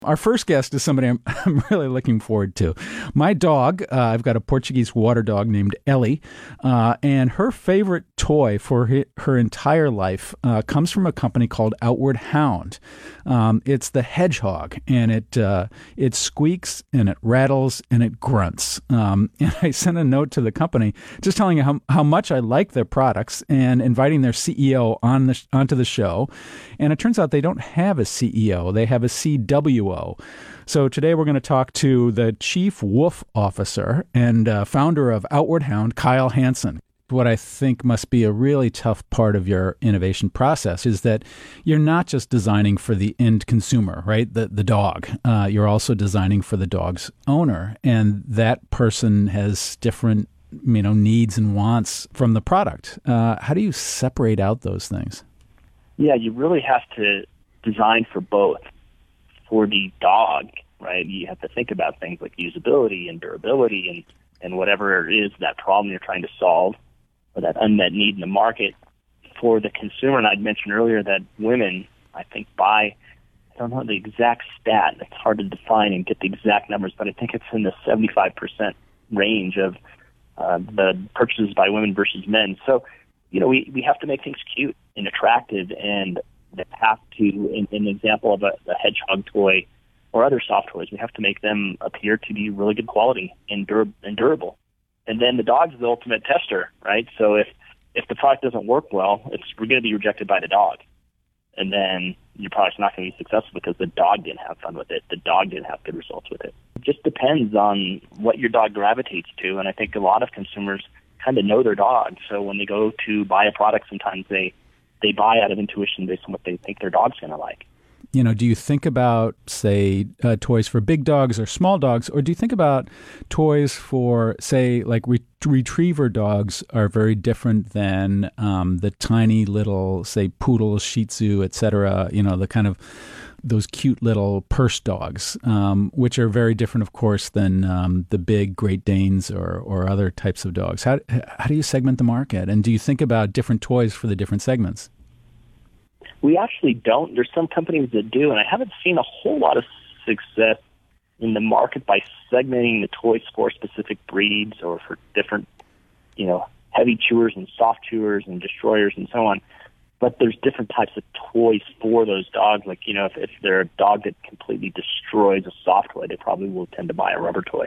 Our first guest is somebody I'm really looking forward to. My dog, I've got a Portuguese water dog named Ellie, and her favorite toy for her entire life comes from a company called Outward Hound. It's the hedgehog, and it squeaks and it rattles and it grunts. And I sent a note to the company just telling you how much I like their products and inviting their CEO onto the show. And it turns out they don't have a CEO; they have a CWO. So today we're going to talk to the Chief Woof Officer and founder of Outward Hound, Kyle Hansen. What I think must be a really tough part of your innovation process is that you're not just designing for the end consumer, right? The dog. You're also designing for the dog's owner, and that person has different, needs and wants from the product. How do you separate out those things? Yeah, you really have to design for both. For the dog, right, you have to think about things like usability and durability and whatever it is, that problem you're trying to solve or that unmet need in the market. For the consumer, and I'd mentioned earlier that women, I think, buy, I don't know the exact stat, it's hard to define and get the exact numbers, but I think it's in the 75% range of the purchases by women versus men. So, we have to make things cute and attractive, and that have to, in an example of a hedgehog toy or other soft toys, we have to make them appear to be really good quality and durable. And then the dog's the ultimate tester, right? So if the product doesn't work well, we're going to be rejected by the dog. And then your product's not going to be successful because the dog didn't have fun with it. The dog didn't have good results with it. It just depends on what your dog gravitates to. And I think a lot of consumers kind of know their dog. So when they go to buy a product, sometimes they buy out of intuition based on what they think their dog's going to like. Do you think about, say, toys for big dogs or small dogs, or do you think about toys for, say, like retriever dogs are very different than the tiny little, say, poodles, Shih Tzu, et cetera, the kind of those cute little purse dogs, which are very different, of course, than the big Great Danes or other types of dogs. How do you segment the market? And do you think about different toys for the different segments? We actually don't. There's some companies that do, and I haven't seen a whole lot of success in the market by segmenting the toys for specific breeds or for different, heavy chewers and soft chewers and destroyers and so on. But there's different types of toys for those dogs. Like, if they're a dog that completely destroys a soft toy, they probably will tend to buy a rubber toy.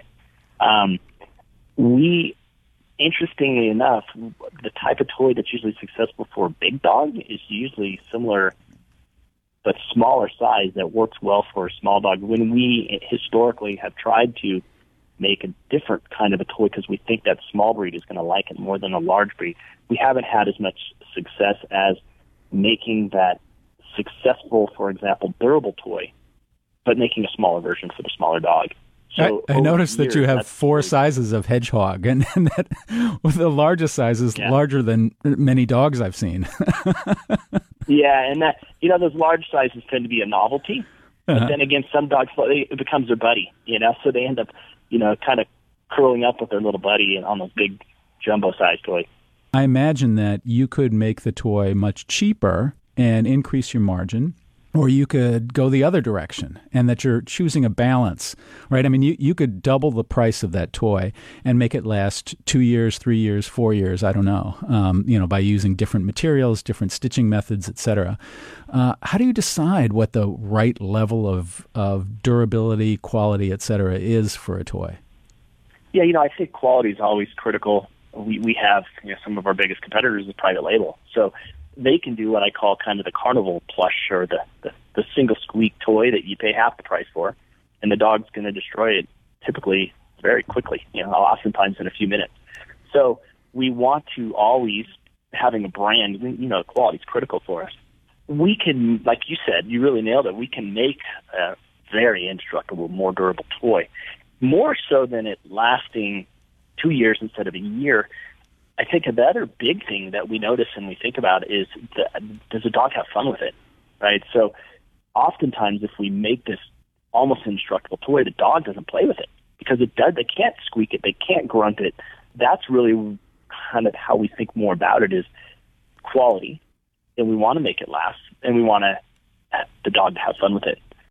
Interestingly enough, the type of toy that's usually successful for a big dog is usually similar but smaller size that works well for a small dog. When we historically have tried to make a different kind of a toy because we think that small breed is going to like it more than a large breed, we haven't had as much success as making that successful, for example, durable toy, but making a smaller version for the smaller dog. So I noticed that you have 4 sizes of hedgehog, and that the largest size is larger than many dogs I've seen. Yeah, and that those large sizes tend to be a novelty. But then again, some dogs, it becomes their buddy, so they end up, kind of curling up with their little buddy on those big jumbo-sized toys. I imagine that you could make the toy much cheaper and increase your margin, or you could go the other direction, and that you're choosing a balance, right? I mean, you could double the price of that toy and make it last 2 years, 3 years, 4 years, I don't know, by using different materials, different stitching methods, et cetera. How do you decide what the right level of durability, quality, et cetera, is for a toy? Yeah, I think quality is always critical. We have some of our biggest competitors is private label. So they can do what I call kind of the carnival plush or the single squeak toy that you pay half the price for, and the dog's going to destroy it typically very quickly, oftentimes in a few minutes. So we want to always having a brand, quality is critical for us. We can, like you said, you really nailed it, we can make a very indestructible, more durable toy, more so than it lasting 2 years instead of a year. I think the other big thing that we notice and we think about is, does the dog have fun with it, right? So oftentimes if we make this almost indestructible toy, the dog doesn't play with it because they can't squeak it, they can't grunt it. That's really kind of how we think more about it is quality, and we want to make it last, and we want the dog to have fun with it.